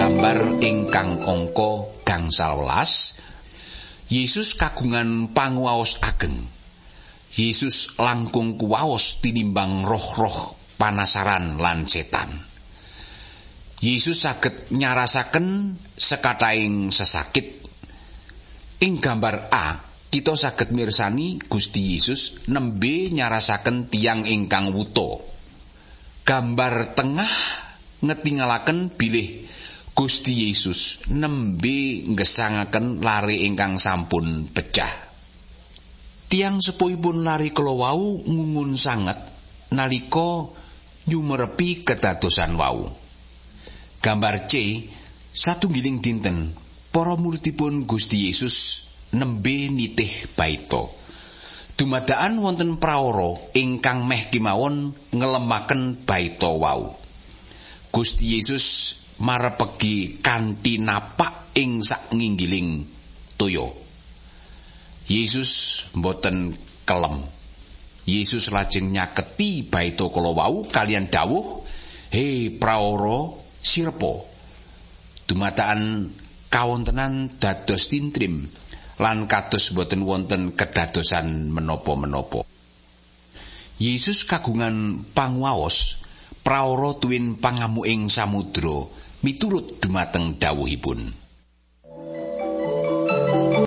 Gambar ingkang angka gangsal welas. Yesus kagungan panguwaos ageng. Yesus langkung kuwaos tinimbang roh-roh panasaran lan setan. Yesus saged nyarasaken sekataing sesakit. Ing gambar A, kita saged mirsani Gusti Yesus nembe nyarasaken tiyang ingkang wuta. Gambar tengah ngetingalaken bilih Gusti Yesus nembe nggesangaken lare ingkang sampun pecah. Tiang sepuhipun lari kala wau ngungun sanget nalika nyumerepi kedadosan wau. Gambar C, satunggiling dinten para muridipun Gusti Yesus nembe nitih baita. Dumadaan wonten prawara ingkang meh kemawon ngelemaken baita wau. Gusti Yesus marepegi kanthi napak ing saknginggiling toya. Yesus mboten kelem. Yesus lajeng nyaketi baita kala wau kalian dawuh, "He prawara sirepa." Dumadaan kawontenan dados tintrim lan kados mboten wonten kedadosan menapa-menapa. Yesus kagungan panguwaos prawara tuwin pangamuking samudra miturut dumateng dawuhipun.